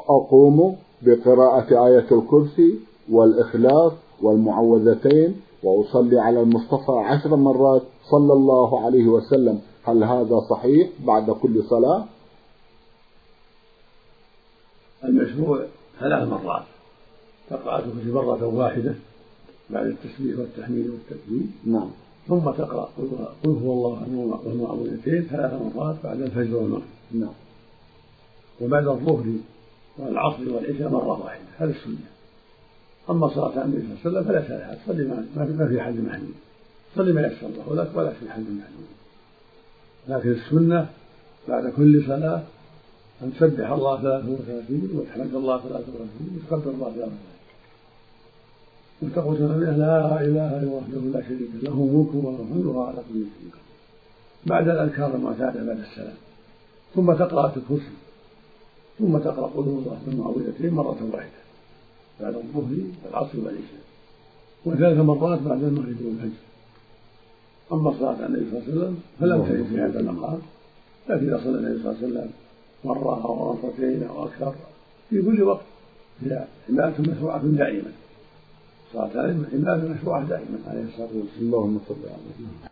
أقوم بقراءة آية الكرسي والإخلاص والمعوذتين وأصلي على المصطفى 10 مرات صلى الله عليه وسلم، هل هذا صحيح بعد كل صلاة؟ المشروع 3 مرات، تقرأ الكرسي مرة واحدة بعد التسبيح والتحميد والتكبير. نعم. ثم تقرأ قل هو الله والمعوذتين 3 مرات بعد الفجر والمغرب. نعم. وبعد الظهر والعصر والعشاء مرة واحدة، هذا السنة. أما صلاة النبي صلى الله عليه وسلم فلا لها، تصلي ما في حد محدود، صلي ما يسر الله لك ولا في حد محدود. لكن السنة بعد كل صلاة أن تسبح الله 33 وتحمد الله 33 وتكبر الله 33 وتقول لا إله إلا الله وحده لا شريك له ملك وله الحمد وهو على كل شيء قدير بعد الأذكار المعتادة بعد السلام. ثم تقرأ الكرسي، ثم تقرأ قل هو الله والمعوذتين مرة واحدة بعد الظهر والعصر والعشاء، و3 مرات بعد المغرب والفجر. أما صلاة النبي صلى الله عليه وسلم فلم ترد في هذا المقام، لكن إذا صلى النبي صلى الله عليه وسلم مرة أو مرتين أو أكثر في كل وقت هي عبادة مشروعة دائما. صلاة النبي عبادة مشروعة دائما عليه الصلاة والسلام. اللهم صل على